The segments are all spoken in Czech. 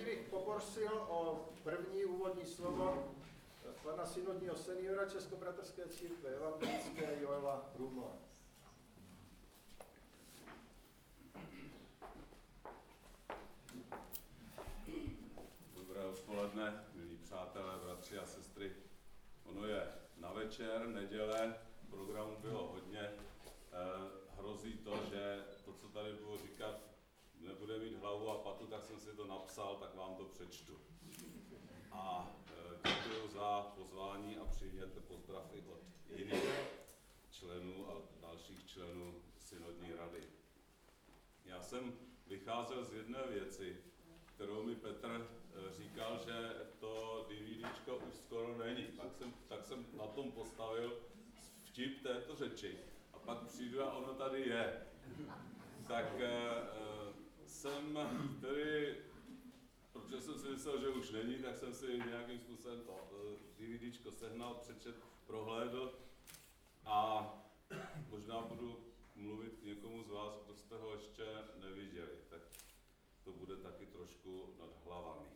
bych poprosil o první úvodní slovo pana synodního seniora Českobratrské církve evangelické Joela Rumla. Dobré odpoledne, milí přátelé, bratři a sestry. Ono je na večer, neděle, programu bylo hodně. Hrozí to, že to, co tady budu říkat, nebude mít hlavu a patu, tak jsem si to napsal, tak vám to přečtu. A děkuji za pozvání a přijměte pozdrav i od jiných členů a dalších členů synodní rady. Já jsem vycházel z jedné věci, kterou mi Petr říkal, že to DVDčko už skoro není. Tak jsem na tom postavil vtip této řeči. A pak přijdu a ono tady je. Tak jsem tedy, protože jsem si myslel, že už není, tak jsem si nějakým způsobem to DVDčko sehnal, přečet, prohlédl a možná budu mluvit k někomu z vás, kdo jste ho ještě neviděli. Tak to bude taky trošku nad hlavami.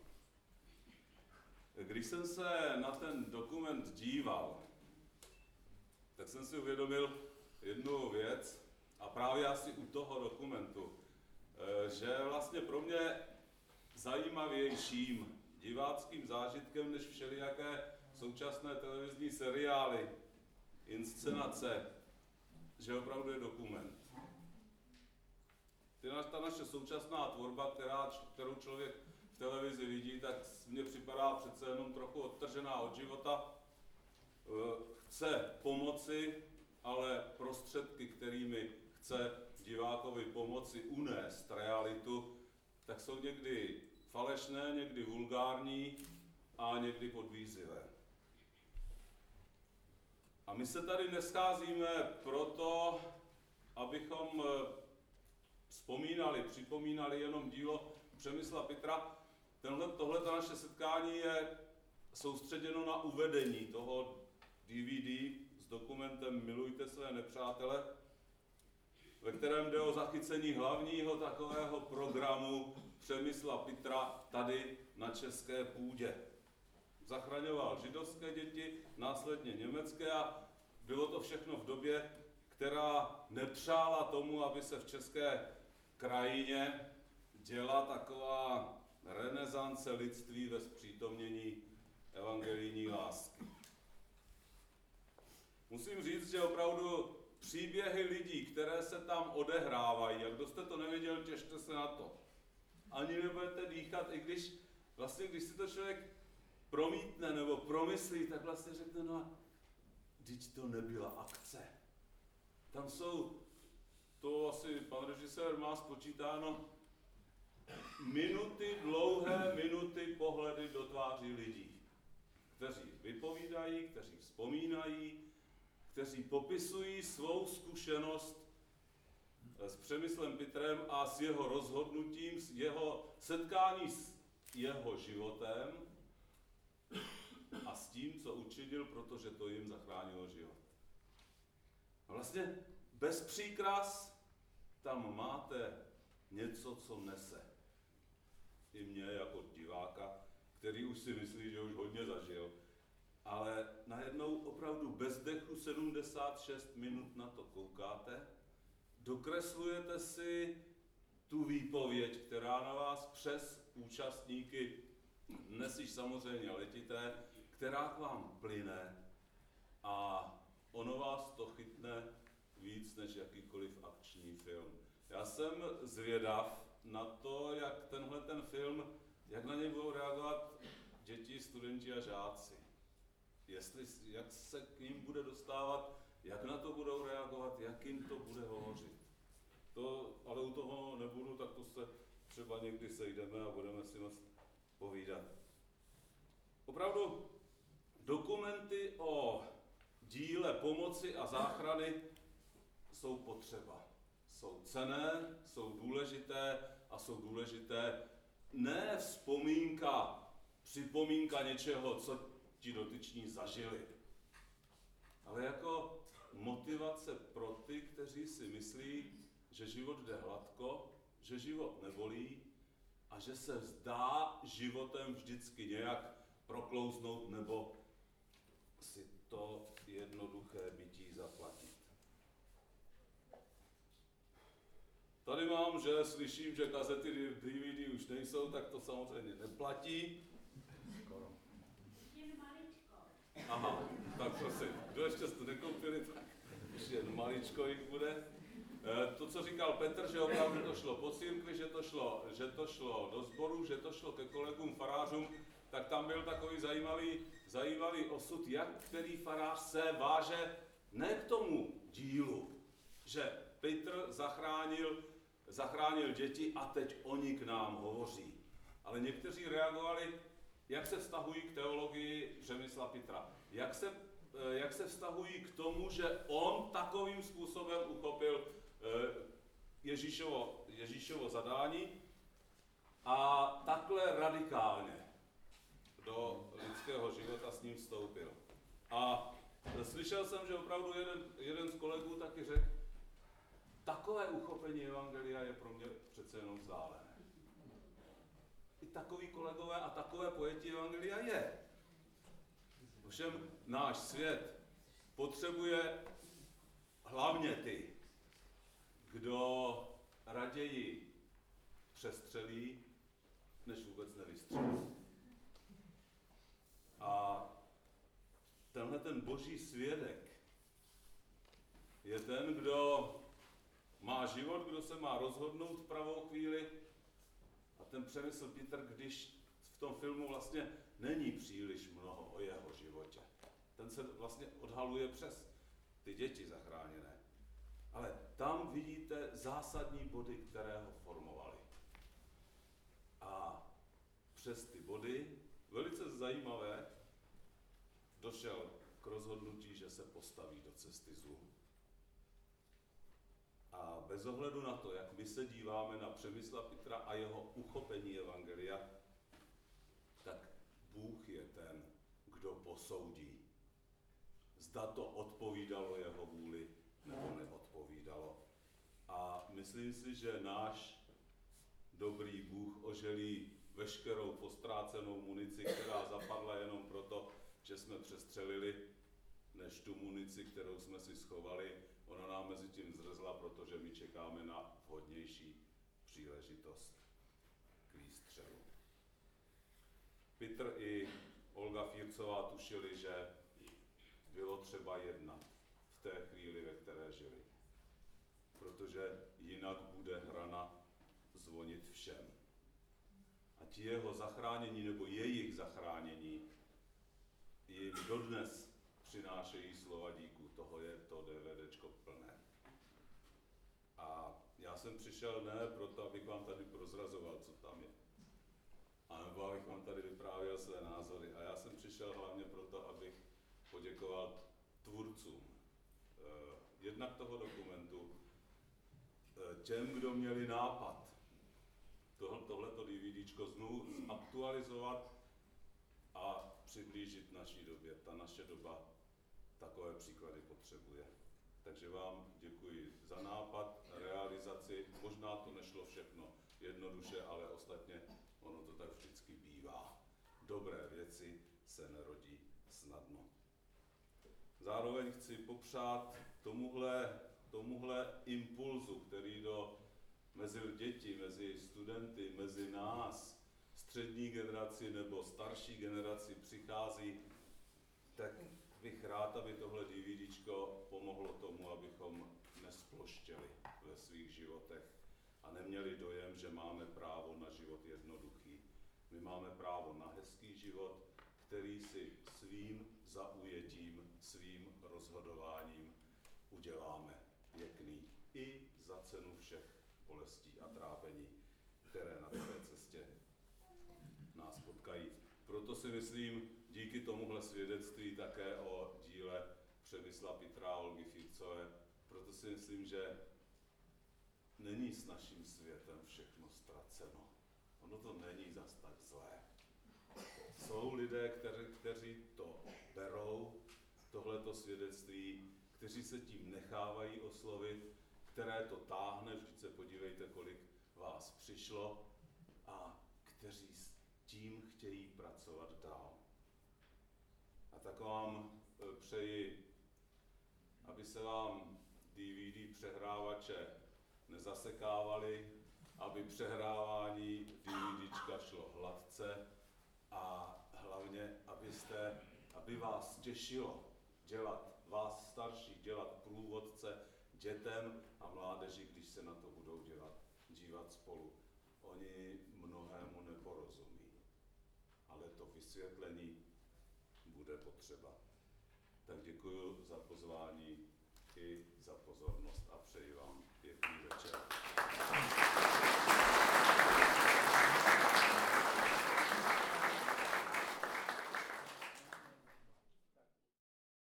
Když jsem se na ten dokument díval, tak jsem si uvědomil jednu věc, a právě asi u toho dokumentu, že vlastně pro mě zajímavějším diváckým zážitkem než všelijaké současné televizní seriály, inscenace, že opravdu je dokument. Ta naše současná tvorba, kterou člověk v televizi vidí, tak mně připadá přece jenom trochu odtržená od života. Chce pomoci, ale prostředky, kterými chce divákovi pomoci unést realitu, tak jsou někdy falešné, někdy vulgární a někdy podvízivé. A my se tady nescházíme proto, abychom připomínali jenom dílo Přemysla Pitra. Tohleto naše setkání je soustředěno na uvedení toho DVD s dokumentem Milujte své nepřátele, ve kterém jde o zachycení hlavního takového programu Přemysla Pitra tady na české půdě. Zachraňoval židovské děti, následně německé a bylo to všechno v době, která nepřála tomu, aby se v české krajině děla taková renesance lidství ve zpřítomnění evangelijní lásky. Musím říct, že opravdu příběhy lidí, které se tam odehrávají, a kdo jste to nevěděl, těšte se na to. Ani nebudete dýchat, i když si to člověk promítne nebo promyslí, tak vlastně řekne, no a vždyť to nebyla akce. Tam jsou, to asi pan režisér má spočítáno, dlouhé minuty pohledy do tváří lidí, kteří vypovídají, kteří vzpomínají, kteří popisují svou zkušenost s Přemyslem Pitrem a s jeho rozhodnutím, s jeho setkání s jeho životem a s tím, co učinil, protože to jim zachránilo život. A vlastně bez příkras tam máte něco, co nese. I mě jako diváka, který už si myslí, že už hodně zažil. Ale najednou opravdu bez dechu 76 minut na to koukáte, dokreslujete si tu výpověď, která na vás přes účastníky, dnes již samozřejmě letité, která k vám plyne a ono vás to chytne víc než jakýkoliv akční film. Já jsem zvědav na to, jak ten film, jak na něj budou reagovat děti, studenti a žáci. Jak se k ním bude dostávat, jak na to budou reagovat, jak jim to bude hovořit. To, ale u toho nebudu, tak to se třeba někdy sejdeme a budeme si moc povídat. Opravdu dokumenty o díle pomoci a záchrany jsou potřeba. Jsou cenné, jsou důležité a jsou důležité ne připomínka něčeho, co ti dotyční zažili, ale jako motivace pro ty, kteří si myslí, že život jde hladko, že život nebolí a že se vzdá životem vždycky nějak proklouznout nebo si to jednoduché bytí zaplatit. Tady mám, že slyším, že kazety DVD už nejsou, tak to samozřejmě neplatí. Skoro. Jen maličko. Aha, tak prosím, kdo ještě jste nekoupili, tak už jen maličko jich bude. To, co říkal Petr, že opravdu to šlo po církvi, že to šlo do sboru, že to šlo ke kolegům farářům, tak tam byl takový zajímavý osud, jak který farář se váže ne k tomu dílu, že Petr zachránil děti a teď oni k nám hovoří. Ale někteří reagovali, jak se vztahují k teologii Přemysla Petra. Jak se vztahují k tomu, že on takovým způsobem uchopil Ježíšovo zadání a takhle radikálně do lidského života s ním vstoupil. A slyšel jsem, že opravdu jeden z kolegů taky řekl, takové uchopení evangelia je pro mě přece jenom vzdálené. I takový kolegové a takové pojetí evangelia je. Ovšem náš svět potřebuje hlavně ty, kdo raději přestřelí, než vůbec nevystřelí. A tenhle ten boží svědek je ten, kdo má život, kdo se má rozhodnout v pravou chvíli. A ten Přemysl Petr, když v tom filmu vlastně není příliš mnoho o jeho životě. Ten se vlastně odhaluje přes ty děti zachráněné. Ale tam vidíte zásadní body, které ho formovaly. A přes ty body, velice zajímavé, došel k rozhodnutí, že se postaví do cesty zlu. A bez ohledu na to, jak my se díváme na Přemysla Petra a jeho uchopení evangelia, tak Bůh je ten, kdo posoudí, zda to odpovídalo jeho vůli nebo neodpovídalo. A myslím si, že náš dobrý Bůh oželí veškerou postrácenou munici, která zapadla jenom proto, že jsme přestřelili, než tu munici, kterou jsme si schovali. Ona nám mezi tím zrzla, protože my čekáme na vhodnější příležitost k výstřelu. Petr i Olga Fírcová tušili, že bylo třeba jednat v té chvíli, ve které žili. Protože jinak bude hrana zvonit všem. A ti jeho zachránění nebo jejich zachránění jim dodnes přinášejí slova díku. Toho je to DVDčko plné. A já jsem přišel ne proto, abych vám tady prozrazoval, co tam je. A nebo abych vám tady vyprávěl své názory. A já jsem přišel hlavně proto, abych poděkoval tvůrcům jednak toho dokumentu, těm, kdo měli nápad tohleto DVDčko znovu aktualizovat a přiblížit naší době. Ta naše doba takové příklady potřebuje. Takže vám děkuji za nápad, realizaci. Možná to nešlo všechno jednoduše, ale ostatně ono to tak vždycky bývá. Dobré věci se nerodí snadno. Zároveň chci popřát tomuhle impulzu, který mezi děti, mezi studenty, mezi nás, střední generaci nebo starší generaci přichází, tak bych rád, aby tohle DVDčko pomohlo tomu, abychom nesploštěli ve svých životech a neměli dojem, že máme právo na život jednoduchý. My máme právo na hezký život, který si svým zaujetím, svým rozhodováním uděláme pěkný i za cenu všech bolestí a trápení, které na té cestě nás potkají. Proto si myslím, díky tomuhle svědectví také o díle Přemysla Petra a Olgy Fírcové, proto si myslím, že není s naším světem všechno ztraceno. Ono to není zas tak zlé. Jsou lidé, kteří to berou, tohleto svědectví, kteří se tím nechávají oslovit, které to táhne, vždyť se podívejte, kolik vás přišlo a kteří s tím chtějí pracovat dál. A tak vám přeji, aby se vám DVD přehrávače nezasekávaly, aby přehrávání DVDčka šlo hladce a hlavně, aby vás těšilo dělat, vás starší, dělat průvodce dětem a mládeži, když se na to budou dívat spolu. Oni mnohému neporozumí, ale to vysvětlení bude potřeba. Tak děkuji za pozvání